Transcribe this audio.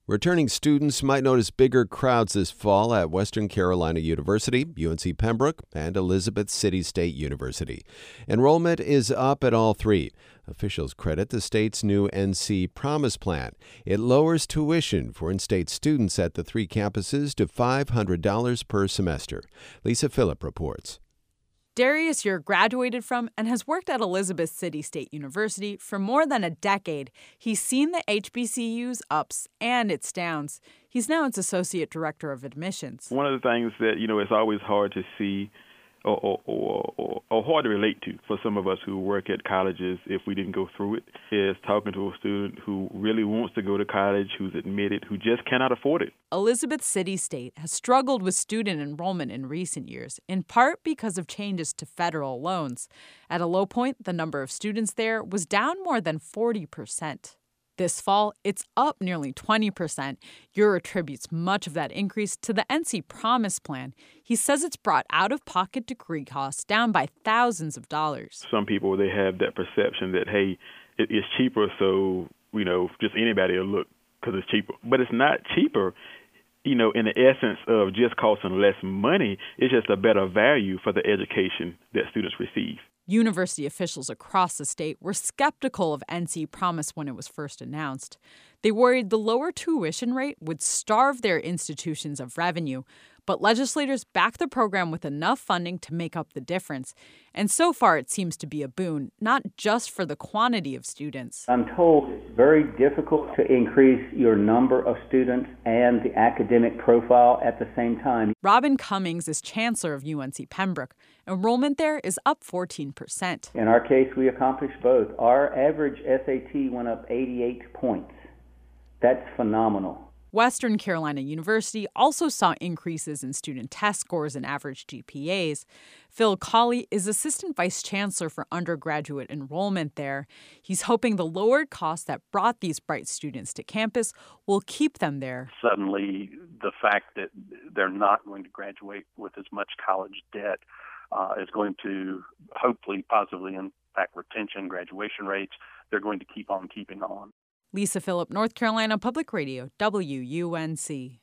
Returning students might notice bigger crowds this fall at Western Carolina University, UNC Pembroke, and Elizabeth City State University. Enrollment is up at all three. Officials credit the state's new NC Promise Plan. It lowers tuition for in-state students at the three campuses to $500 per semester. Lisa Phillip reports. Darius Ure graduated from and has worked at Elizabeth City State University for more than a decade. He's seen the HBCU's ups and its downs. He's now its Associate Director of Admissions. One of the things that, it's always hard to see or hard to relate to for some of us who work at colleges if we didn't go through it is talking to a student who really wants to go to college, who's admitted, who just cannot afford it. Elizabeth City State has struggled with student enrollment in recent years, in part because of changes to federal loans. At a low point, the number of students there was down more than 40%. This fall, it's up nearly 20%. Ure attributes much of that increase to the NC Promise Plan. He says it's brought out-of-pocket degree costs down by thousands of dollars. Some people, they have that perception that, hey, it's cheaper, so, just anybody will look because it's cheaper. But it's not cheaper, in the essence of just costing less money. It's just a better value for the education that students receive. University officials across the state were skeptical of NC Promise when it was first announced. They worried the lower tuition rate would starve their institutions of revenue, but legislators backed the program with enough funding to make up the difference. And so far, it seems to be a boon, not just for the quantity of students. I'm told it's very difficult to increase your number of students and the academic profile at the same time. Robin Cummings is chancellor of UNC Pembroke. Enrollment there is up 14%. In our case, we accomplished both. Our average SAT went up 88 points. That's phenomenal. Western Carolina University also saw increases in student test scores and average GPAs. Phil Colley is assistant vice chancellor for undergraduate enrollment there. He's hoping the lowered costs that brought these bright students to campus will keep them there. Suddenly, the fact that they're not going to graduate with as much college debt is going to hopefully positively impact retention, graduation rates. They're going to keep on keeping on. Lisa Phillip, North Carolina Public Radio, WUNC.